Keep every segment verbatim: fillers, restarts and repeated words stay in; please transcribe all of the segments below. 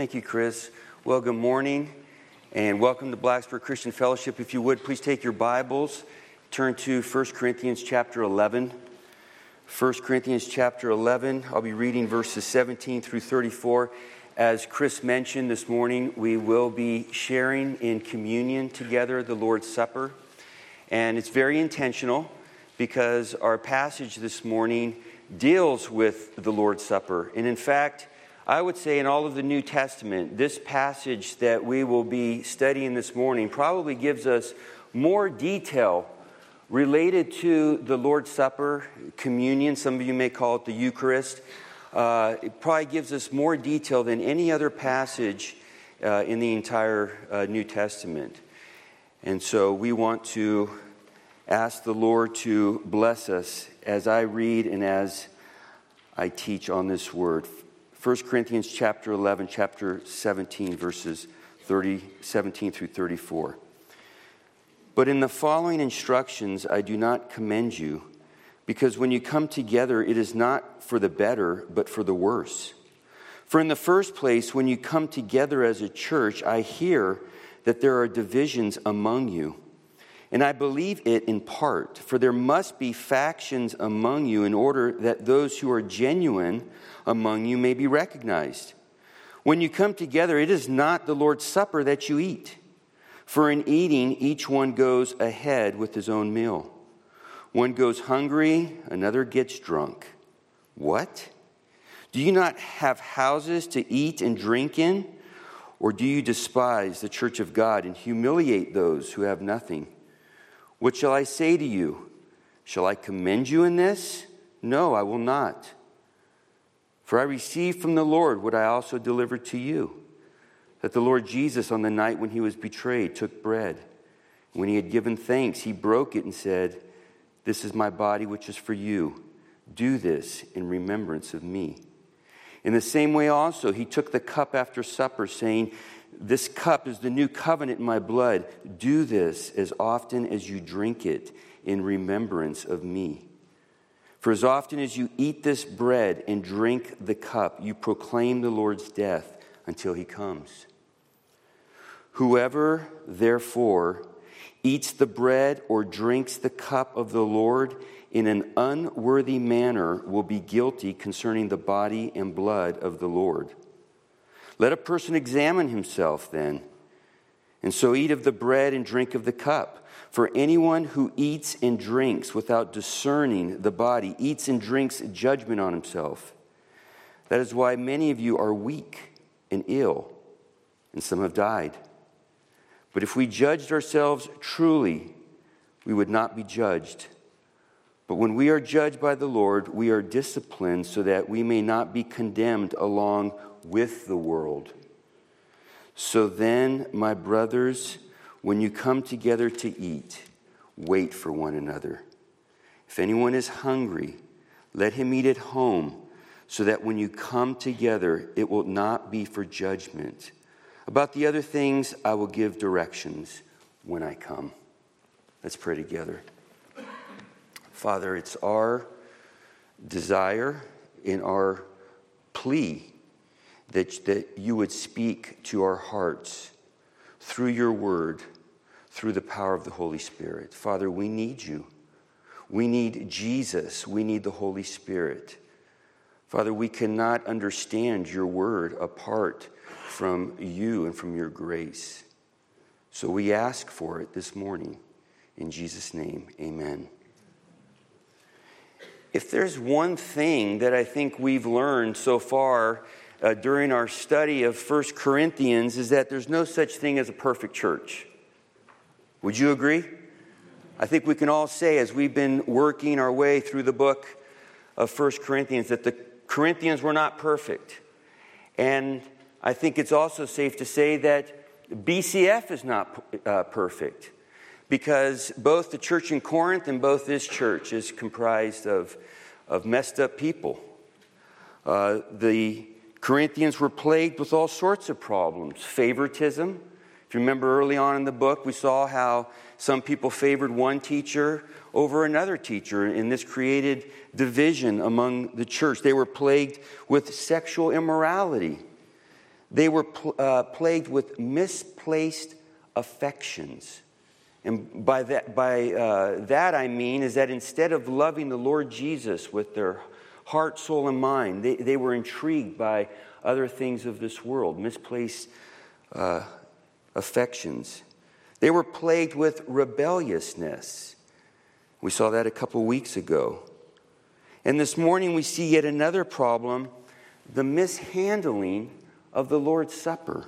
Thank you, Chris. Well, good morning and welcome to Blacksburg Christian Fellowship. If you would, please take your Bibles, turn to First Corinthians chapter eleven. First Corinthians chapter eleven, I'll be reading verses seventeen through thirty-four. As Chris mentioned this morning, we will be sharing in communion together the Lord's Supper. And it's very intentional because our passage this morning deals with the Lord's Supper. And in fact, I would say in all of the New Testament, this passage that we will be studying this morning probably gives us more detail related to the Lord's Supper, communion. Some of you may call it the Eucharist. Uh, it probably gives us more detail than any other passage uh, in the entire uh, New Testament. And so we want to ask the Lord to bless us as I read and as I teach on this word. First Corinthians chapter eleven, chapter seventeen, verses thirty, seventeen through thirty-four. But in the following instructions I do not commend you, because when you come together it is not for the better, but for the worse. For in the first place, when you come together as a church, I hear that there are divisions among you. And I believe it in part, for there must be factions among you in order that those who are genuine among you may be recognized. When you come together, it is not the Lord's Supper that you eat. For in eating, each one goes ahead with his own meal. One goes hungry, another gets drunk. What? Do you not have houses to eat and drink in? Or do you despise the church of God and humiliate those who have nothing? What shall I say to you? Shall I commend you in this? No, I will not. For I received from the Lord what I also delivered to you, that the Lord Jesus, on the night when he was betrayed, took bread. When he had given thanks, he broke it and said, "This is my body which is for you. Do this in remembrance of me." In the same way also, he took the cup after supper, saying, "This cup is the new covenant in my blood. Do this as often as you drink it in remembrance of me. For as often as you eat this bread and drink the cup, you proclaim the Lord's death until he comes. Whoever, therefore, eats the bread or drinks the cup of the Lord in an unworthy manner will be guilty concerning the body and blood of the Lord. Let a person examine himself then, and so eat of the bread and drink of the cup. For anyone who eats and drinks without discerning the body eats and drinks judgment on himself. That is why many of you are weak and ill, and some have died. But if we judged ourselves truly, we would not be judged. But when we are judged by the Lord, we are disciplined so that we may not be condemned along with the world. So then, my brothers, when you come together to eat, wait for one another. If anyone is hungry, let him eat at home, so that when you come together, it will not be for judgment. About the other things, I will give directions when I come." Let's pray together. Father, it's our desire and our plea that, that you would speak to our hearts through your word, through the power of the Holy Spirit. Father, we need you. We need Jesus. We need the Holy Spirit. Father, we cannot understand your word apart from you and from your grace. So we ask for it this morning. In Jesus' name, amen. If there's one thing that I think we've learned so far uh, during our study of First Corinthians is that there's no such thing as a perfect church. Would you agree? I think we can all say, as we've been working our way through the book of First Corinthians, that the Corinthians were not perfect. And I think it's also safe to say that B C F is not uh, perfect, because both the church in Corinth and both this church is comprised of, of messed up people. Uh, the Corinthians were plagued with all sorts of problems. Favoritism. If you remember early on in the book, we saw how some people favored one teacher over another teacher, and this created division among the church. They were plagued with sexual immorality. they were pl- uh, plagued with misplaced affections. And by that, by uh, that I mean is that instead of loving the Lord Jesus with their heart, soul, and mind, they, they were intrigued by other things of this world, misplaced uh, affections. They were plagued with rebelliousness. We saw that a couple weeks ago. And this morning we see yet another problem, the mishandling of the Lord's Supper.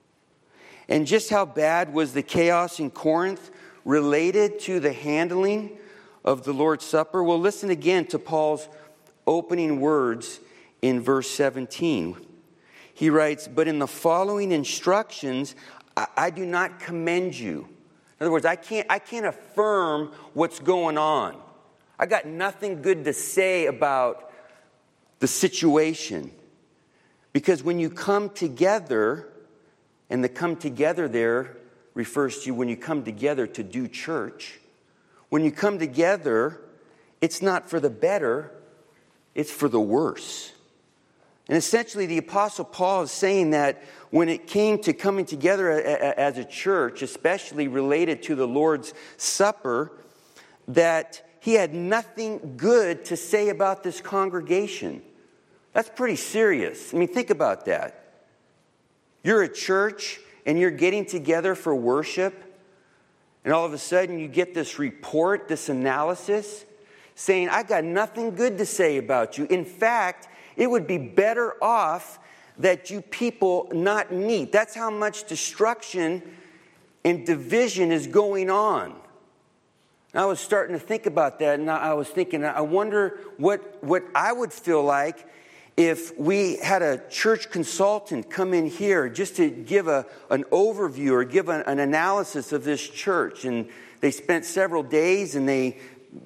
And just how bad was the chaos in Corinth related to the handling of the Lord's Supper? Well, listen again to Paul's opening words in verse seventeen. He writes, "But in the following instructions, I, I do not commend you." In other words, I can't, I can't affirm what's going on. I got nothing good to say about the situation. Because when you come together, and the come together there refers to when you come together to do church. When you come together, it's not for the better, it's for the worse. And essentially the Apostle Paul is saying that when it came to coming together as a church, especially related to the Lord's Supper, that he had nothing good to say about this congregation. That's pretty serious. I mean, think about that. You're a church and you're getting together for worship, and all of a sudden you get this report, this analysis, saying, I got nothing good to say about you. In fact, it would be better off that you people not meet. That's how much destruction and division is going on. And I was starting to think about that, and I was thinking, I wonder what, what I would feel like if we had a church consultant come in here just to give a, an overview or give an, an analysis of this church. And they spent several days and they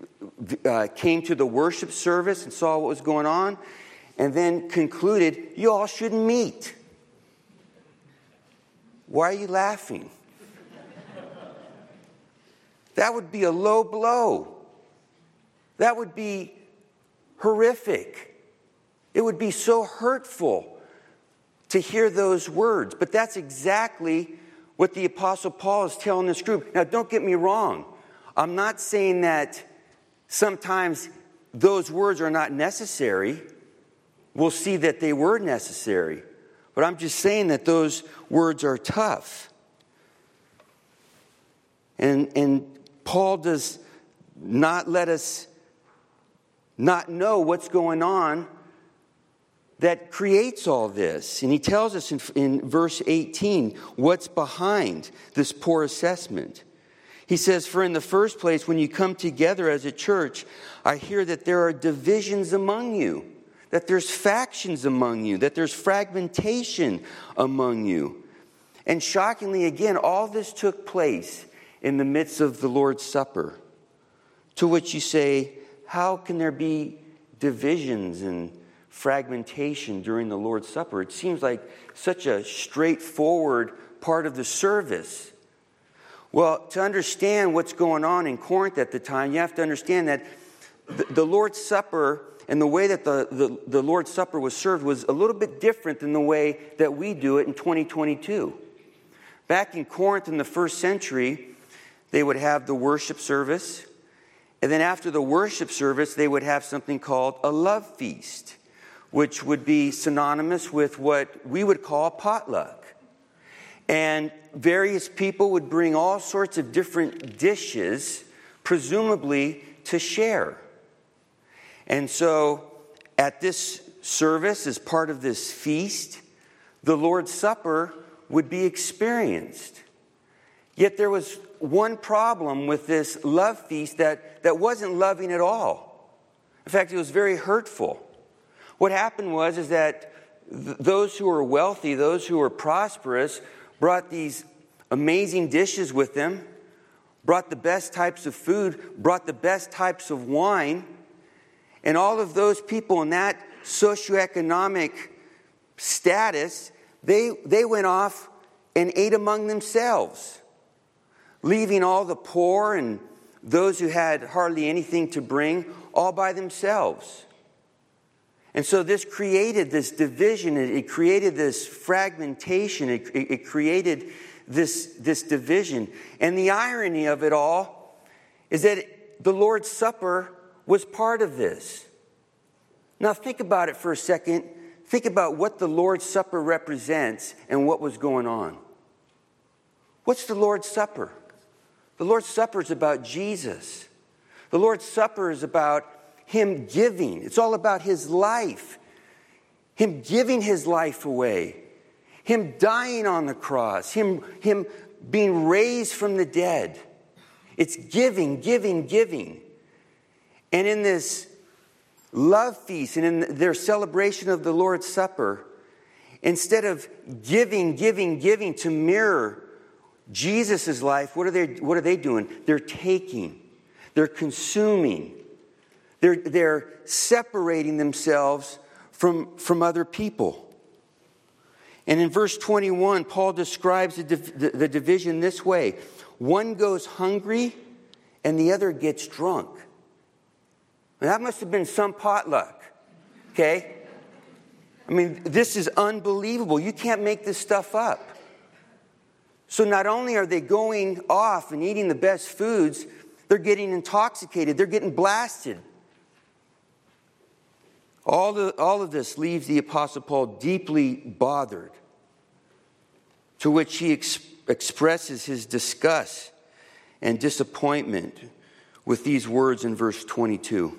uh, came to the worship service and saw what was going on, and then concluded, you all shouldn't meet. Why are you laughing? That would be a low blow. That would be horrific. It would be so hurtful to hear those words. But that's exactly what the Apostle Paul is telling this group. Now, don't get me wrong. I'm not saying that sometimes those words are not necessary. We'll see that they were necessary. But I'm just saying that those words are tough. And, and Paul does not let us not know what's going on that creates all this. And he tells us in, in verse eighteen what's behind this poor assessment. He says, for in the first place, when you come together as a church, I hear that there are divisions among you, that there's factions among you, that there's fragmentation among you. And shockingly, again, all this took place in the midst of the Lord's Supper. To which you say, how can there be divisions and fragmentation during the Lord's Supper? It seems like such a straightforward part of the service. Well, to understand what's going on in Corinth at the time, you have to understand that the, the Lord's Supper and the way that the, the, the Lord's Supper was served was a little bit different than the way that we do it in twenty twenty-two. Back in Corinth in the first century, they would have the worship service, and then after the worship service, they would have something called a love feast, which would be synonymous with what we would call a potluck. And various people would bring all sorts of different dishes, presumably to share. And so at this service, as part of this feast, the Lord's Supper would be experienced. Yet there was one problem with this love feast that, that wasn't loving at all. In fact, it was very hurtful. What happened was is that th- those who were wealthy, those who were prosperous, brought these amazing dishes with them, brought the best types of food, brought the best types of wine, and all of those people in that socioeconomic status, they, they went off and ate among themselves, leaving all the poor and those who had hardly anything to bring all by themselves. And so this created this division. It, it created this fragmentation. It, it, it created this, this division. And the irony of it all is that the Lord's Supper was part of this. Now think about it for a second. Think about what the Lord's Supper represents and what was going on. What's the Lord's Supper? The Lord's Supper is about Jesus. The Lord's Supper is about Him giving. It's all about His life. Him giving His life away. Him dying on the cross. Him, him being raised from the dead. It's giving, giving, giving. And in this love feast and in their celebration of the Lord's Supper, instead of giving, giving, giving to mirror Jesus' life, what are they, what are they doing? They're taking. They're consuming. They're, they're separating themselves from, from other people. And in verse twenty-one, Paul describes the, the, the division this way. One goes hungry and the other gets drunk. And that must have been some potluck. Okay? I mean, this is unbelievable. You can't make this stuff up. So not only are they going off and eating the best foods, they're getting intoxicated. They're getting blasted. All, the, all of this leaves the Apostle Paul deeply bothered, to which he ex- expresses his disgust and disappointment with these words in verse twenty-two.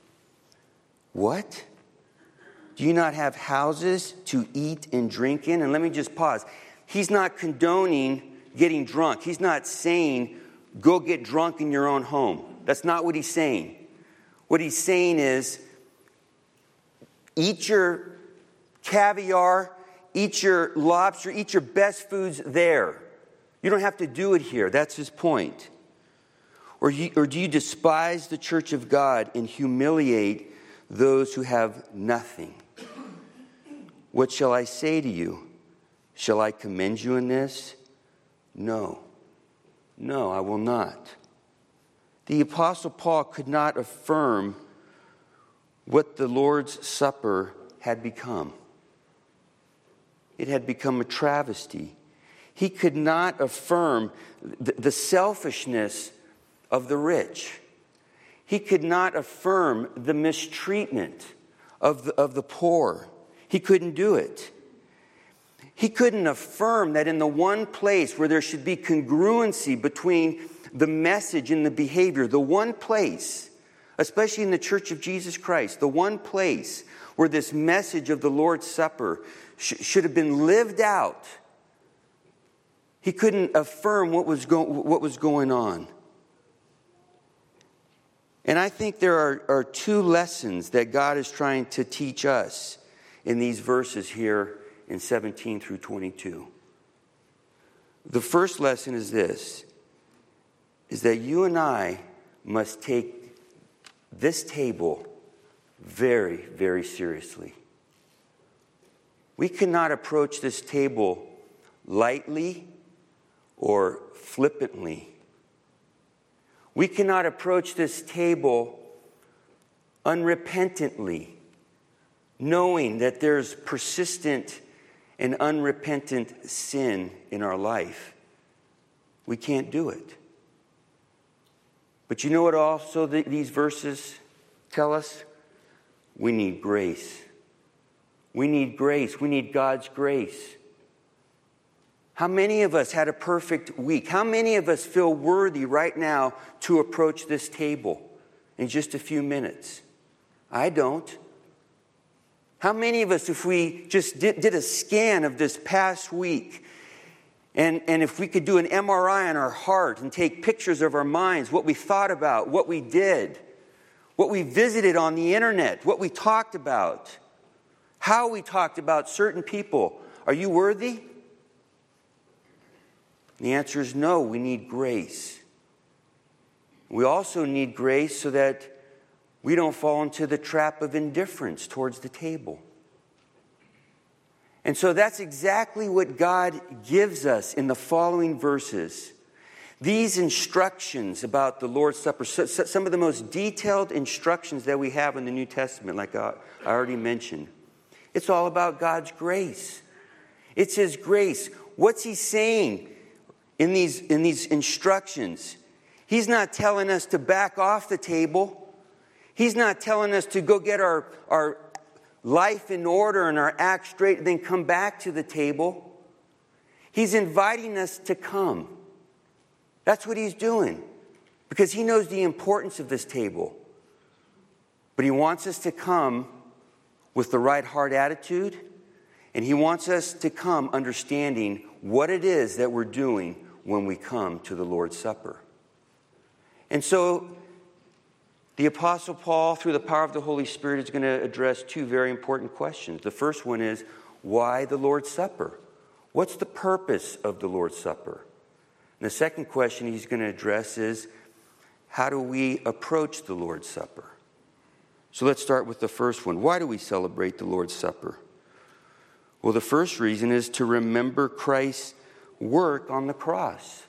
What? Do you not have houses to eat and drink in? And let me just pause. He's not condoning getting drunk. He's not saying, go get drunk in your own home. That's not what he's saying. What he's saying is, eat your caviar, eat your lobster, eat your best foods there. You don't have to do it here. That's his point. Or, you, or do you despise the church of God and humiliate those who have nothing? What shall I say to you? Shall I commend you in this? No. No, I will not. The Apostle Paul could not affirm what the Lord's Supper had become. It had become a travesty. He could not affirm the, the selfishness of the rich. He could not affirm the mistreatment of the, of the poor. He couldn't do it. He couldn't affirm that in the one place where there should be congruency between the message and the behavior, the one place, especially in the Church of Jesus Christ, the one place where this message of the Lord's Supper sh- should have been lived out, he couldn't affirm what was, go- what was going on. And I think there are, are two lessons that God is trying to teach us in these verses here in seventeen through twenty-two. The first lesson is this, is that you and I must take this table very, very seriously. We cannot approach this table lightly or flippantly. We cannot approach this table unrepentantly, knowing that there's persistent and unrepentant sin in our life. We can't do it. But you know what also the, these verses tell us? We need grace. We need grace. We need God's grace. How many of us had a perfect week? How many of us feel worthy right now to approach this table in just a few minutes? I don't. How many of us, if we just did, did a scan of this past week, and, and if we could do an M R I on our heart and take pictures of our minds, what we thought about, what we did, what we visited on the internet, what we talked about, how we talked about certain people, are you worthy? The answer is no. We need grace. We also need grace so that we don't fall into the trap of indifference towards the table. And so that's exactly what God gives us in the following verses. these instructions about the Lord's Supper, so, so some of the most detailed instructions that we have in the New Testament, like I, I already mentioned, it's all about God's grace. It's His grace. What's He saying in these, in these instructions? He's not telling us to back off the table. He's not telling us to go get our, our life in order and our act straight and then come back to the table. He's inviting us to come. That's what He's doing, because He knows the importance of this table. But He wants us to come with the right heart attitude, and He wants us to come understanding what it is that we're doing when we come to the Lord's Supper. And so the Apostle Paul, through the power of the Holy Spirit, is going to address two very important questions. The first one is, why the Lord's Supper? What's the purpose of the Lord's Supper? And the second question he's going to address is, how do we approach the Lord's Supper? So let's start with the first one. Why do we celebrate the Lord's Supper? Well, the first reason is to remember Christ's work on the cross.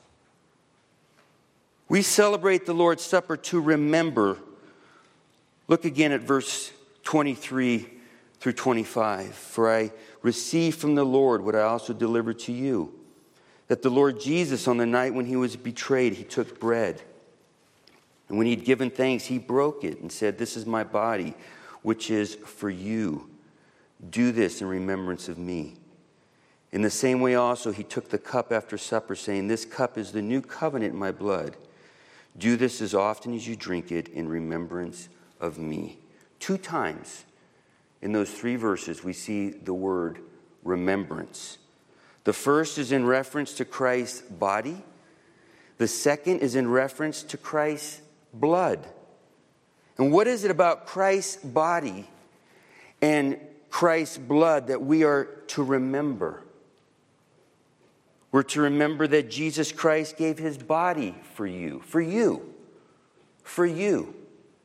We celebrate the Lord's Supper to remember. Look again at verse twenty-three through twenty-five. For I received from the Lord what I also delivered to you, that the Lord Jesus, on the night when He was betrayed, He took bread. And when He had given thanks, He broke it and said, "This is my body, which is for you. Do this in remembrance of me." In the same way also He took the cup after supper, saying, "This cup is the new covenant in my blood. Do this as often as you drink it in remembrance of me." Two times in those three verses we see the word remembrance. The first is in reference to Christ's body. The second is in reference to Christ's blood. And what is it about Christ's body and Christ's blood that we are to remember? We're to remember that Jesus Christ gave His body for you, for you, for you.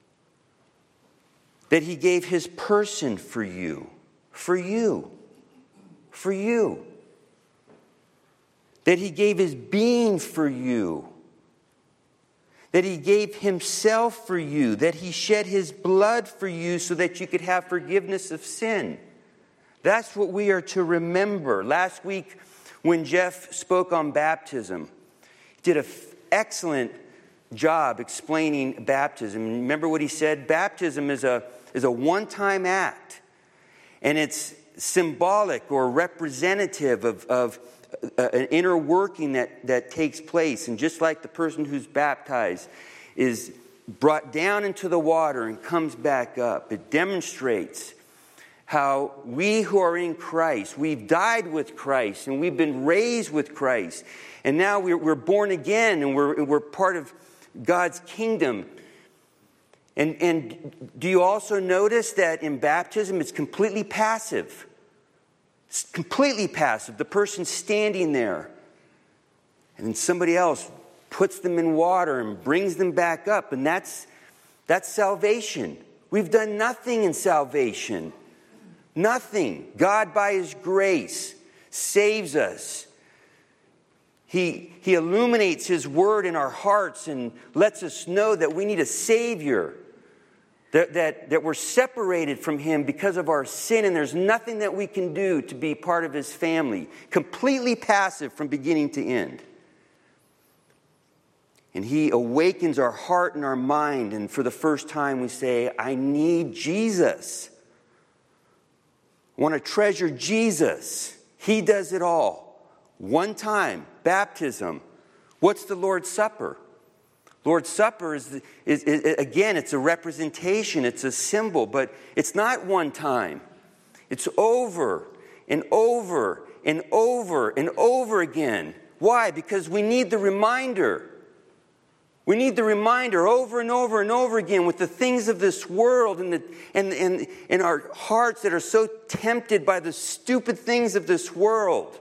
That He gave His person for you, for you, for you. That He gave His being for you. That He gave Himself for you. That He shed His blood for you so that you could have forgiveness of sin. That's what we are to remember. Last week, when Jeff spoke on baptism, he did an f- excellent job explaining baptism. Remember what he said? Baptism is a, is a one-time act. And it's symbolic or representative of, of uh, an inner working that, that takes place. And just like the person who's baptized is brought down into the water and comes back up, it demonstrates how we who are in Christ, we've died with Christ and we've been raised with Christ. And now we're, we're born again and we're, we're part of God's kingdom. And, and do you also notice that in baptism it's completely passive? It's completely passive. The person's standing there. And then somebody else puts them in water and brings them back up. And that's, that's salvation. We've done nothing in salvation. Nothing. God, by His grace, saves us. He, he illuminates His word in our hearts and lets us know that we need a Savior. That, that, that we're separated from Him because of our sin, and there's nothing that we can do to be part of His family. Completely passive from beginning to end. And He awakens our heart and our mind, and for the first time we say, I need Jesus. I want to treasure Jesus. He does it all. One time, baptism. What's the Lord's Supper? Lord's Supper is, is, is, again, it's a representation, it's a symbol, but it's not one time. It's over and over and over and over again. Why? Because we need the reminder. We need the reminder over and over and over again with the things of this world and, the, and, and, and our hearts that are so tempted by the stupid things of this world.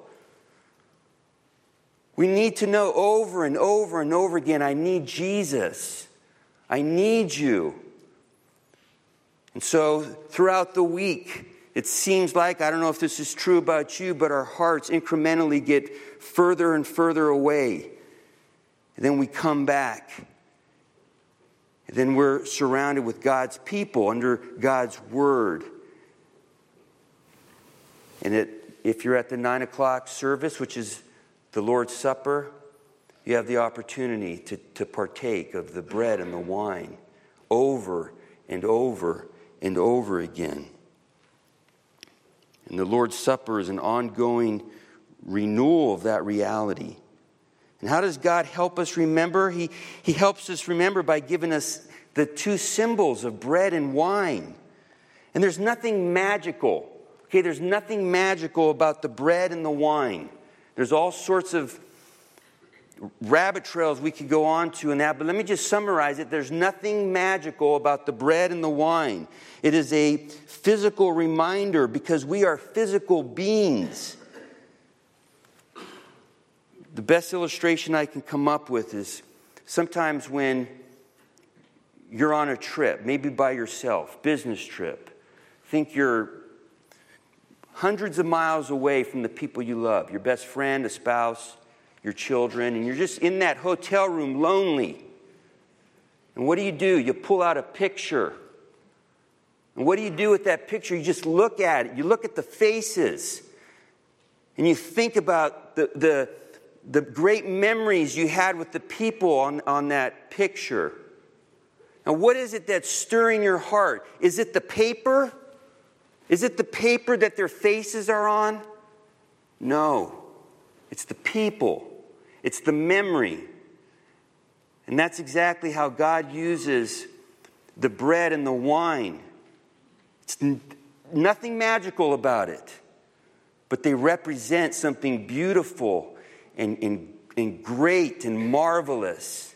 We need to know over and over and over again, I need Jesus. I need you. And so throughout the week, it seems like, I don't know if this is true about you, but our hearts incrementally get further and further away. And then we come back. And then we're surrounded with God's people under God's word. And it, if you're at the nine o'clock service, which is the Lord's Supper, you have the opportunity to, to partake of the bread and the wine over and over and over again. And the Lord's Supper is an ongoing renewal of that reality. And how does God help us remember? He, he helps us remember by giving us the two symbols of bread and wine. And there's nothing magical. Okay, there's nothing magical about the bread and the wine. There's all sorts of rabbit trails we could go on to in that, but let me just summarize it. There's nothing magical about the bread and the wine. It is a physical reminder because we are physical beings. The best illustration I can come up with is sometimes when you're on a trip, maybe by yourself, business trip. Think you're hundreds of miles away from the people you love, your best friend, a spouse, your children, and you're just in that hotel room lonely. And what do you do? You pull out a picture. And what do you do with that picture? You just look at it. You look at the faces. And you think about the, the, the great memories you had with the people on, on that picture. Now, what is it that's stirring your heart? Is it the paper? Is it the paper that their faces are on? No. It's the people. It's the memory. And that's exactly how God uses the bread and the wine. It's n- nothing magical about it. But they represent something beautiful and, and, and great and marvelous.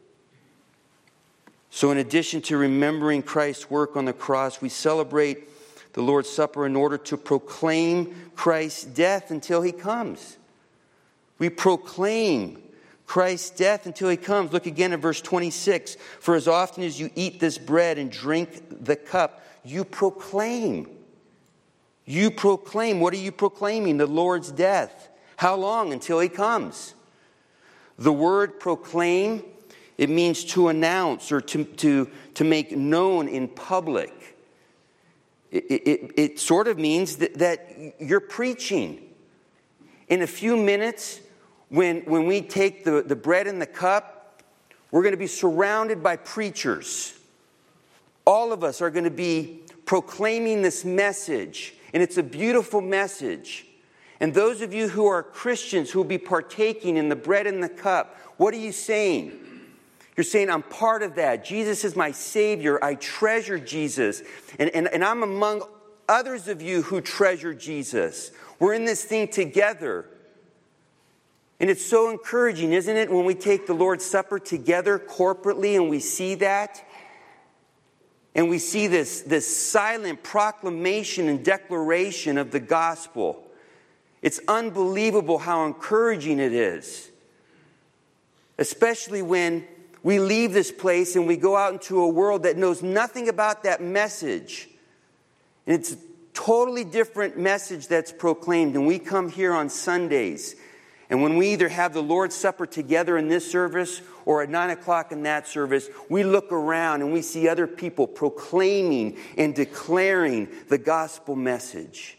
So in addition to remembering Christ's work on the cross, we celebrate the Lord's Supper in order to proclaim Christ's death until he comes. We proclaim Christ's death until he comes. Look again at verse twenty-six. For as often as you eat this bread and drink the cup, you proclaim. You proclaim. What are you proclaiming? The Lord's death. How long? Until he comes. The word proclaim, it means to announce or to, to, to make known in public. It, it, it sort of means that, that you're preaching. In a few minutes, when, when we take the, the bread and the cup, we're going to be surrounded by preachers. All of us are going to be proclaiming this message, and it's a beautiful message. And those of you who are Christians who will be partaking in the bread and the cup, what are you saying? You're saying, I'm part of that. Jesus is my Savior. I treasure Jesus. And, and, and I'm among others of you who treasure Jesus. We're in this thing together. And it's so encouraging, isn't it, when we take the Lord's Supper together corporately and we see that? And we see this, this silent proclamation and declaration of the gospel. It's unbelievable how encouraging it is. Especially when we leave this place and we go out into a world that knows nothing about that message. And it's a totally different message that's proclaimed. And we come here on Sundays. And when we either have the Lord's Supper together in this service or at nine o'clock in that service, we look around and we see other people proclaiming and declaring the gospel message.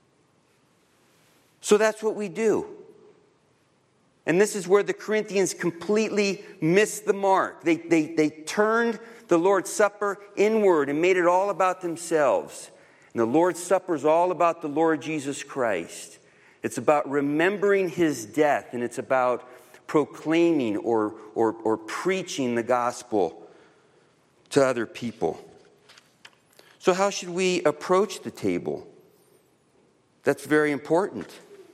So that's what we do. And this is where the Corinthians completely missed the mark. They, they, they turned the Lord's Supper inward and made it all about themselves. And the Lord's Supper is all about the Lord Jesus Christ. It's about remembering his death, and it's about proclaiming or, or, or preaching the gospel to other people. So how should we approach the table? That's very important.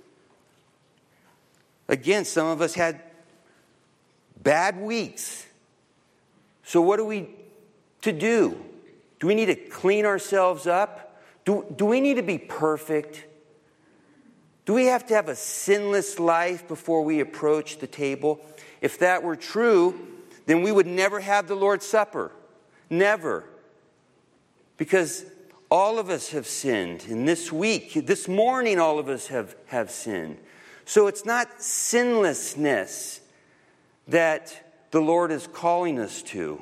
Again, some of us had bad weeks. So what are we to do? Do we need to clean ourselves up? Do, do we need to be perfect? Do we have to have a sinless life before we approach the table? If that were true, then we would never have the Lord's Supper. Never. Because all of us have sinned. And this week, this morning, all of us have, have sinned. So it's not sinlessness that the Lord is calling us to.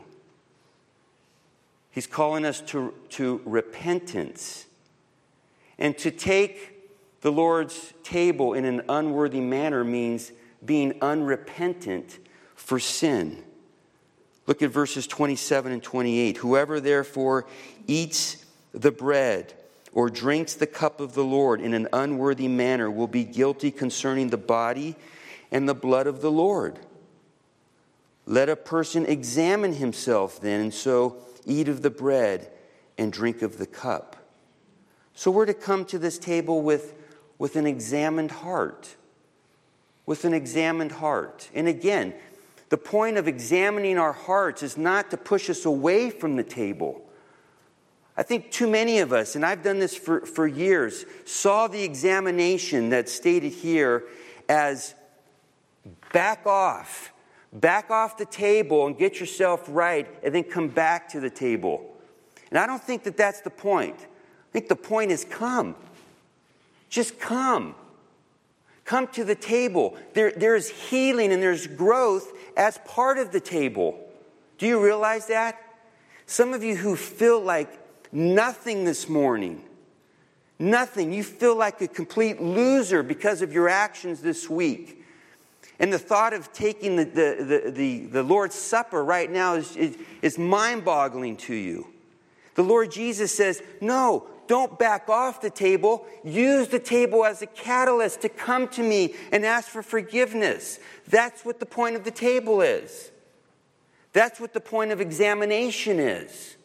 He's calling us to, to repentance. And to take the Lord's table in an unworthy manner means being unrepentant for sin. Look at verses twenty-seven and twenty-eight. Whoever therefore eats the bread or drinks the cup of the Lord in an unworthy manner will be guilty concerning the body and the blood of the Lord. Let a person examine himself then, and so eat of the bread and drink of the cup. So we're to come to this table with, with an examined heart. With an examined heart. And again, the point of examining our hearts is not to push us away from the table. I think too many of us, and I've done this for, for years, saw the examination that's stated here as back off. Back off the table and get yourself right, and then come back to the table. And I don't think that that's the point. I think the point is come. Just come. Come to the table. There, there's healing and there's growth as part of the table. Do you realize that? Some of you who feel like nothing this morning, nothing, you feel like a complete loser because of your actions this week. And the thought of taking the, the, the, the, the Lord's Supper right now is, is, is mind-boggling to you. The Lord Jesus says, no, don't back off the table. Use the table as a catalyst to come to me and ask for forgiveness. That's what the point of the table is. That's what the point of examination is.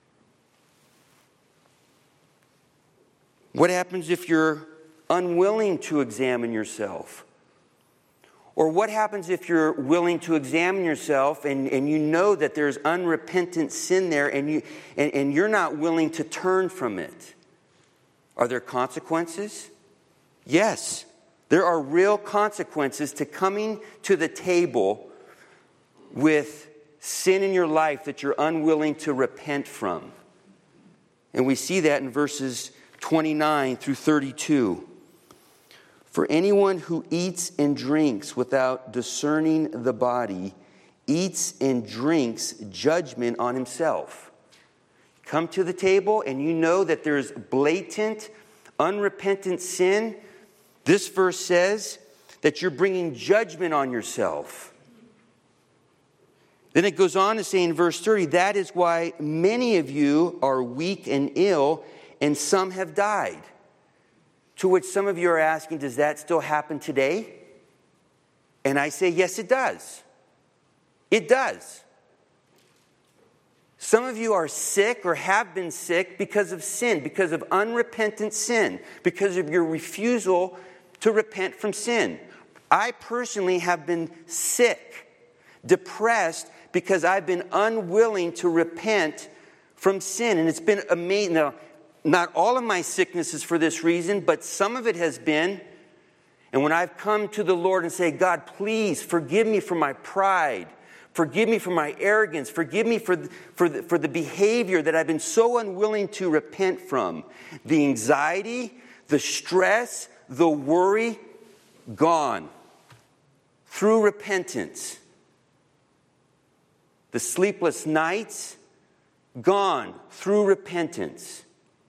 What happens if you're unwilling to examine yourself? Or what happens if you're willing to examine yourself and, and you know that there's unrepentant sin there and, you, and, and you're not willing to turn from it? Are there consequences? Yes, there are real consequences to coming to the table with sin in your life that you're unwilling to repent from. And we see that in verses twenty-nine through thirty-two. For anyone who eats and drinks without discerning the body eats and drinks judgment on himself. Come to the table and you know that there's blatant, unrepentant sin. This verse says that you're bringing judgment on yourself. Then it goes on to say in verse thirty, that is why many of you are weak and ill, and some have died. To which some of you are asking, does that still happen today? And I say, yes, it does. It does. Some of you are sick or have been sick because of sin, because of unrepentant sin, because of your refusal to repent from sin. I personally have been sick, depressed, because I've been unwilling to repent from sin. And it's been amazing. Now, not all of my sickness is for this reason, but some of it has been. And when I've come to the Lord and say, God, please forgive me for my pride. Forgive me for my arrogance. Forgive me for the, for the, for the behavior that I've been so unwilling to repent from. The anxiety, the stress, the worry, gone. Through repentance. The sleepless nights, gone. Through repentance.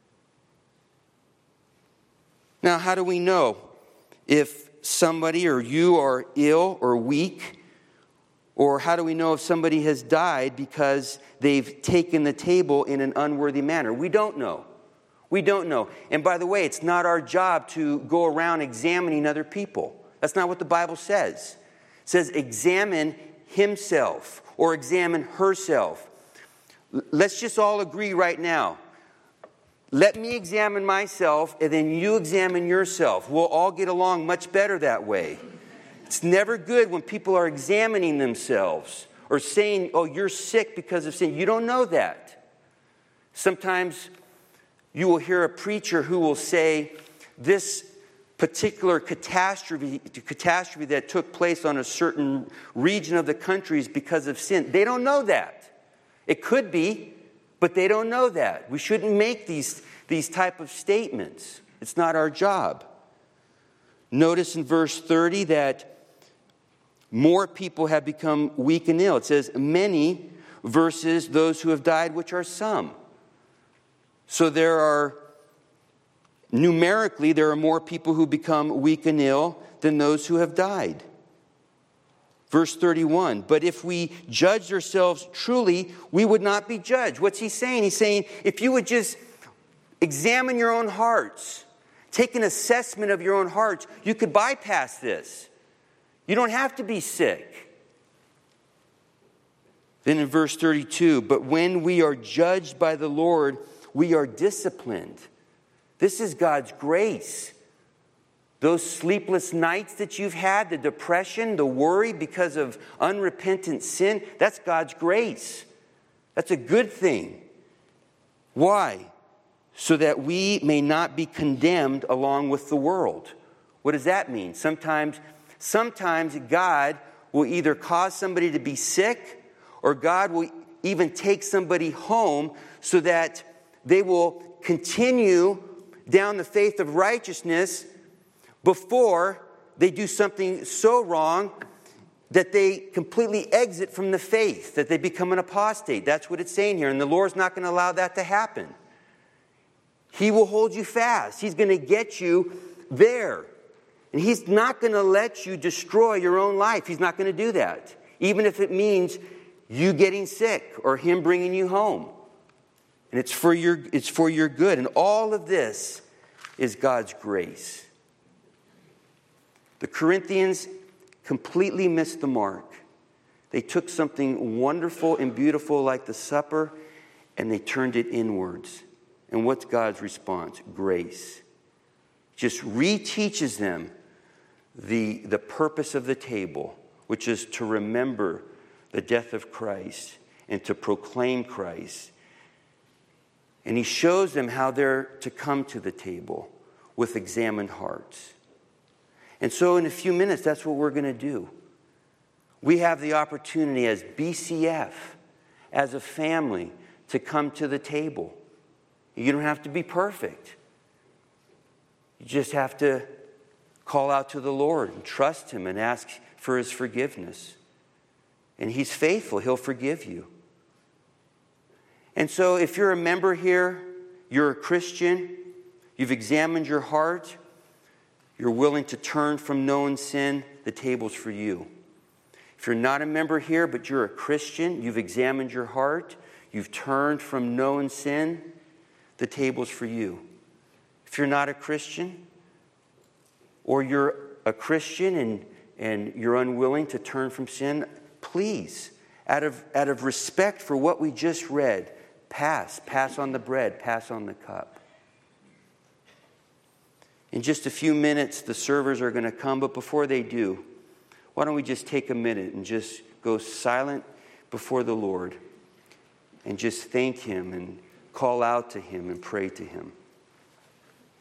Now, how do we know if somebody or you are ill or weak? Or how do we know if somebody has died because they've taken the table in an unworthy manner? We don't know. We don't know. And by the way, it's not our job to go around examining other people. That's not what the Bible says. It says examine himself or examine herself. Let's just all agree right now. Let me examine myself, and then you examine yourself. We'll all get along much better that way. It's never good when people are examining themselves or saying, oh, you're sick because of sin. You don't know that. Sometimes you will hear a preacher who will say, this particular catastrophe, catastrophe that took place on a certain region of the country is because of sin. They don't know that. It could be. But they don't know that. We shouldn't make these, these type of statements. It's not our job. Notice in verse thirty that more people have become weak and ill. It says many versus those who have died, which are some. So there are, numerically, there are more people who become weak and ill than those who have died. Verse thirty-one, but if we judged ourselves truly, we would not be judged. What's he saying? He's saying, if you would just examine your own hearts, take an assessment of your own hearts, you could bypass this. You don't have to be sick. Then in verse thirty-two, but when we are judged by the Lord, we are disciplined. This is God's grace. Those sleepless nights that you've had, the depression, the worry because of unrepentant sin, that's God's grace. That's a good thing. Why? So that we may not be condemned along with the world. What does that mean? Sometimes, sometimes God will either cause somebody to be sick, or God will even take somebody home so that they will continue down the faith of righteousness before they do something so wrong that they completely exit from the faith, that they become an apostate. That's what it's saying here. And the Lord's not going to allow that to happen. He will hold you fast. He's going to get you there. And He's not going to let you destroy your own life. He's not going to do that. Even if it means you getting sick or Him bringing you home. And it's for your, it's for your good. And all of this is God's grace. The Corinthians completely missed the mark. They took something wonderful and beautiful like the supper and they turned it inwards. And what's God's response? Grace. Just reteaches them the, the purpose of the table, which is to remember the death of Christ and to proclaim Christ. And He shows them how they're to come to the table with examined hearts. And so in a few minutes, that's what we're going to do. We have the opportunity as B C F, as a family, to come to the table. You don't have to be perfect. You just have to call out to the Lord and trust Him and ask for His forgiveness. And He's faithful. He'll forgive you. And so if you're a member here, you're a Christian, you've examined your heart, you're willing to turn from known sin, the table's for you. If you're not a member here, but you're a Christian, you've examined your heart, you've turned from known sin, the table's for you. If you're not a Christian, or you're a Christian and, and you're unwilling to turn from sin, please, out of, out of respect for what we just read, pass. Pass on the bread. Pass on the cup. In just a few minutes, the servers are going to come, but before they do, why don't we just take a minute and just go silent before the Lord and just thank Him and call out to Him and pray to Him.